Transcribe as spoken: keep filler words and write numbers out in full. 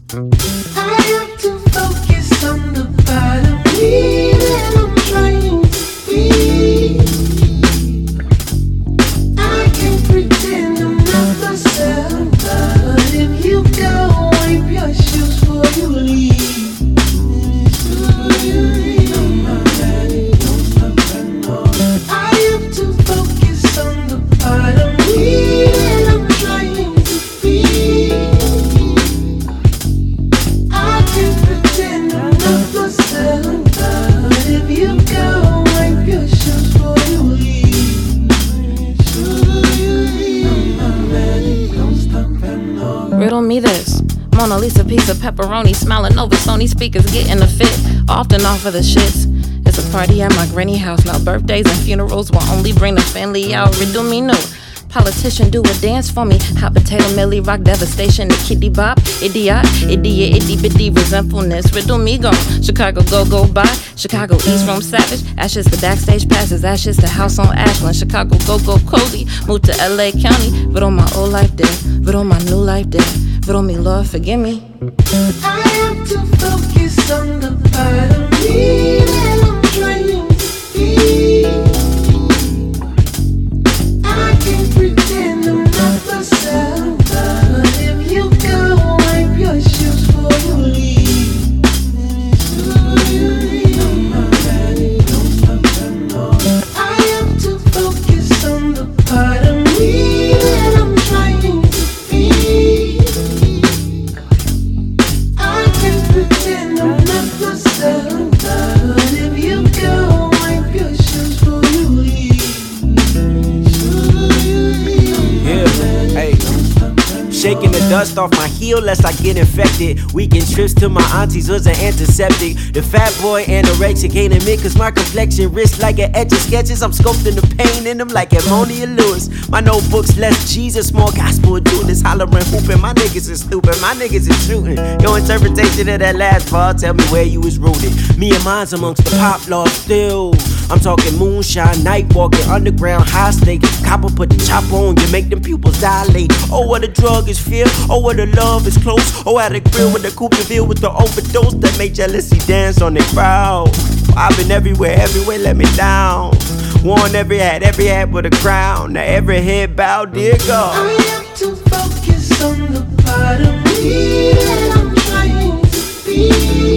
I have to focus on the part of me that I'm trying to be. I can't pretend I'm not myself, but if you go, wipe your shoes before you leave. I have to focus on the part of me that I'm trying to be. I can't pretend I'm not myself, but if you go, wipe your shoes before you leave. Riddle me this. Mona Lisa pizza, pepperoni, smiling over Sony speakers, getting a fit. Often off of the shits. It's a party at my granny house. Now birthdays and funerals will only bring the family out. Riddle me no. Politician do a dance for me. Hot potato, Millie rock, devastation, the kitty bop, idiot, idiot, itty bitty resentfulness. Riddle me gone. Chicago go go by. Chicago East Rome savage. Ashes to backstage passes. Ashes to house on Ashland. Chicago go go cozy. Moved to L A County. Riddle my old life dead. Riddle my new life dead. Riddle me, Lord, forgive me. I have to focus on the part of me that I'm trying to be. I can't pretend I'm not myself, but if you go, wipe your shoes before you leave. I have to focus on the part of me that I'm trying to be. I can't pretend I'm not myself, but if you go, wipe your shoes before you leave. Yeah, hey. Shaking the dust off my heel lest I get infected. Weekend trips to my auntie's was an antiseptic. The fat boy anorexic hating me cause my complexion wrist like an etch of sketches. I'm sculpting the pain in them like Ammonia Lewis. My notebooks less Jesus, more gospel Judas. Hollering, hooping, my niggas is stupid, my niggas is shooting. Your interpretation of that last bar, tell me where you was rooted. Me and mine's amongst the pop laws still. I'm talking moonshine, night walking, underground, high stake. Copper put the chopper on you, make them pupils dilate. Oh, what a drug is fear. Oh, what a love is close. Oh, at a grill with the coupe de ville with the overdose that made jealousy dance on the crowd. I've been everywhere, everywhere let me down. Worn every hat, every hat with a crown. Now every head bowed, dear God. I have to focus on the part of me that I'm trying to be.